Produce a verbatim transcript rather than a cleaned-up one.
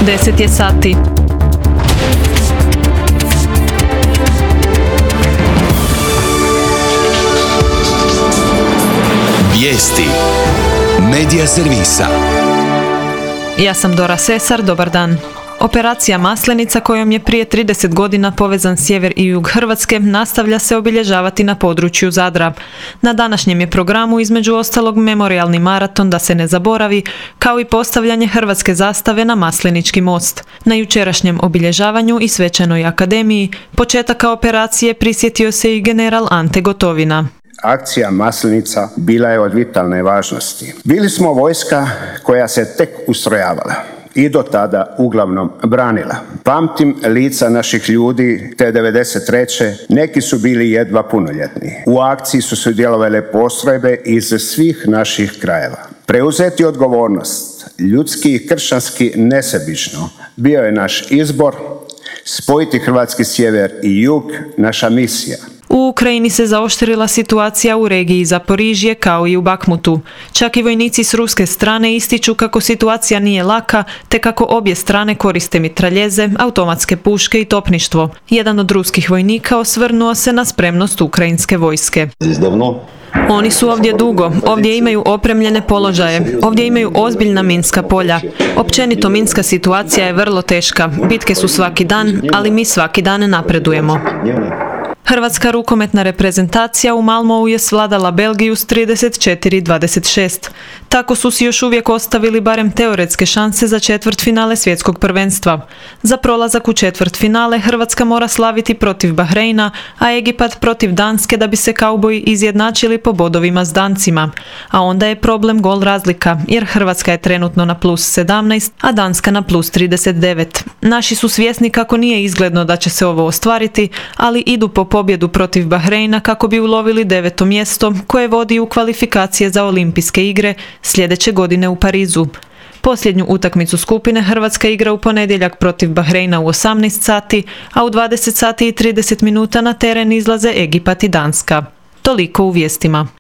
deset je sati. Vijesti Medija servisa. Ja sam Dora Sesar, dobar dan. Operacija Maslenica, kojom je prije trideset godina povezan sjever i jug Hrvatske, nastavlja se obilježavati na području Zadra. Na današnjem je programu između ostalog memorijalni maraton da se ne zaboravi, kao i postavljanje hrvatske zastave na Maslenički most. Na jučerašnjem obilježavanju i svečanoj akademiji početaka operacije prisjetio se i general Ante Gotovina. Akcija Maslenica bila je od vitalne važnosti. Bili smo vojska koja se tek ustrojavala i do tada uglavnom branila. Pamtim lica naših ljudi te devedeset treće neki su bili jedva punoljetni. U akciji su sudjelovale postrojbe iz svih naših krajeva. Preuzeti odgovornost, ljudski i kršćanski nesebično, bio je naš izbor, spojiti hrvatski sjever i jug, naša misija. U Ukrajini se zaoštrila situacija u regiji Zaporižje kao i u Bakmutu. Čak i vojnici s ruske strane ističu kako situacija nije laka, te kako obje strane koriste mitraljeze, automatske puške i topništvo. Jedan od ruskih vojnika osvrnuo se na spremnost ukrajinske vojske. Oni su ovdje dugo, ovdje imaju opremljene položaje, ovdje imaju ozbiljna minska polja. Općenito minska situacija je vrlo teška, bitke su svaki dan, ali mi svaki dan napredujemo. Hrvatska rukometna reprezentacija u Malmou je svladala Belgiju s trideset četiri dvadeset šest. Tako su si još uvijek ostavili barem teoretske šanse za četvrtfinale svjetskog prvenstva. Za prolazak u četvrtfinale Hrvatska mora slaviti protiv Bahreina, a Egipat protiv Danske da bi se kauboji izjednačili po bodovima s Dancima. A onda je problem gol razlika, jer Hrvatska je trenutno na plus sedamnaest, a Danska na plus trideset devet. Naši su svjesni kako nije izgledno da će se ovo ostvariti, ali idu po pobjedu protiv Bahreina kako bi ulovili deveto mjesto koje vodi u kvalifikacije za olimpijske igre sljedeće godine u Parizu. Posljednju utakmicu skupine Hrvatska igra u ponedjeljak protiv Bahreina u osamnaest sati, a u dvadeset sati i trideset minuta na teren izlaze Egipat i Danska. Toliko u vijestima.